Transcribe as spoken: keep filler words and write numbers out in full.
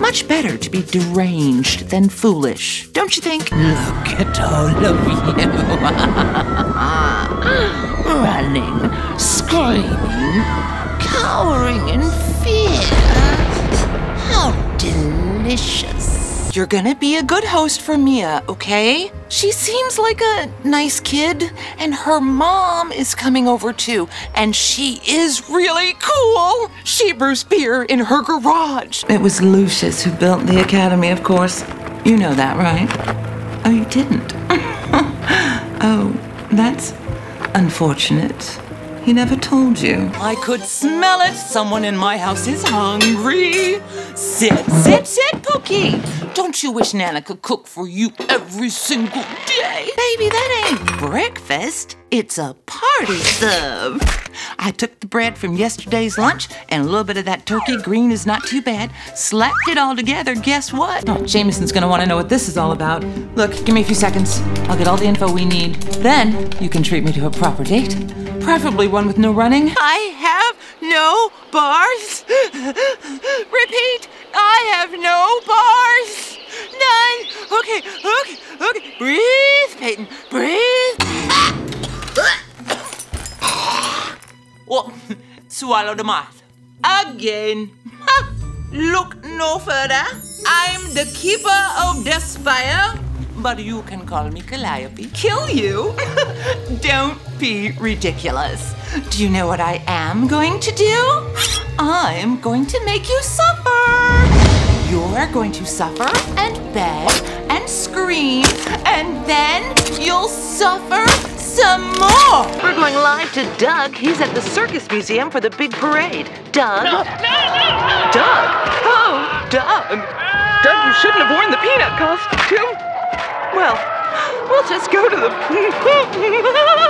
much better to be deranged than foolish, don't you think? Look at all of you. Running, screaming, cowering in fear. How delicious. You're gonna be a good host for Mia, okay? She seems like a nice kid, and her mom is coming over too, and she is really cool. She brews beer in her garage. It was Lucius who built the academy, of course. You know that, right? Oh, you didn't? Oh, that's unfortunate. He never told you. I could smell it. Someone in my house is hungry. Sit, sit, sit, Pookie. Don't you wish Nana could cook for you every single day? Baby, that ain't breakfast. It's a party sub. I took the bread from yesterday's lunch and a little bit of that turkey green is not too bad. Slapped it all together. Guess what? Oh, Jameson's gonna want to know what this is all about. Look, give me a few seconds. I'll get all the info we need. Then you can treat me to a proper date. Preferably one with no running. I have no bars. Repeat, I have no bars. None. Okay, okay, okay. Breathe, Peyton. Breathe. Oh, swallow the math. Again. Ha. Look no further. I'm the keeper of despair. But you can call me Calliope. Kill you? Don't be ridiculous. Do you know what I am going to do? I'm going to make you suffer. You're going to suffer and beg and scream, and then you'll suffer some more. We're going live to Doug. He's at the Circus Museum for the big parade. Doug? No, no, no. Doug? Oh, Doug. Doug, you shouldn't have worn the peanut costume. Well, we'll just go to the...